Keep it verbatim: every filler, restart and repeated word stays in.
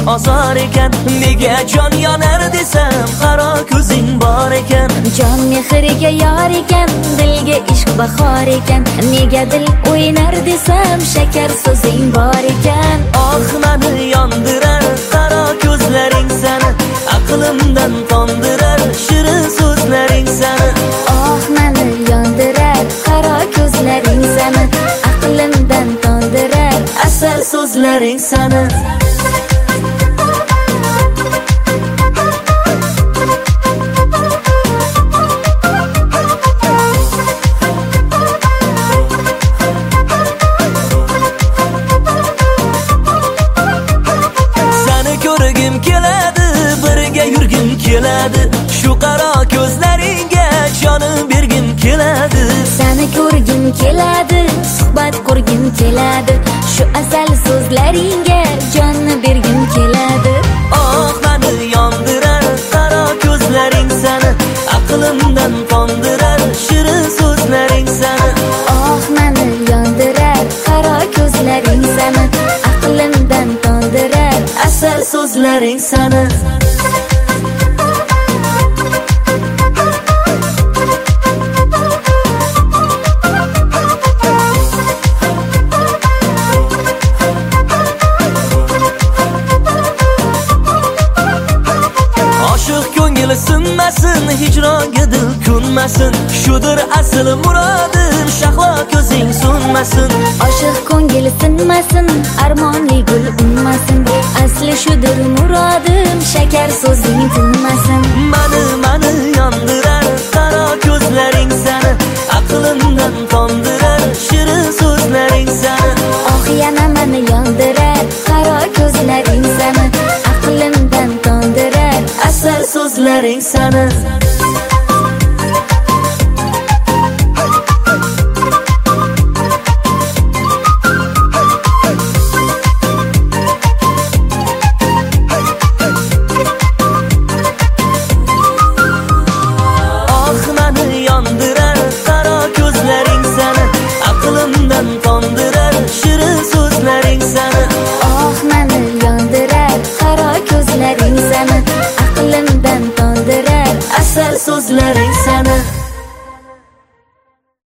ozor ekan. Nega jon yonar desam qaro ko'zing bor ekan. Jon mehriga yor ekan, dilga ishq bahor ekan. Nega dil o'ynar desam shakar so'zing bor ekan. Oh meni yondirar qaro ko'zlaring sani, aqlimdan tondirar shirin so'zlaring sani. Oh meni yondirar qaro ko'zlaring sani, aqlimdan tondirar asal so'zlaring sani. Ko'rgim keladi, birga yurgim keladi. Shu qaro ko'zlaringga jonim bergim keladi. Seni ko'rgim keladi, suhbat qurgim keladi. Shu asal so'zlaringga jonni bergim keladi. Oh meni yondirar qaro ko'zlaring sani, aqlimdan tondirar shirin so'zlaring sani. Oh meni yondirar qaro ko'zlaring sani, aqlimdan tondirar asal so'zlaring sani. Oshiq ko'ngil sinmasin, hijronga dil ko'nmasin. Shudir asl murodim, shahlo ko'zing so'nmasin. Oshiq ko'ngil sinmasin, armonli gul unmasin. Asli shudir murodim, shakar so'zing tinmasin. Mani mani yondirar qaro ko'zlaring sani, aqlimdan tondirar shirin so'zlaring sani. Oh yana meni yondirar qaro ko'zlaring sani, aqlimdan tondirar asal so'zlaring sani.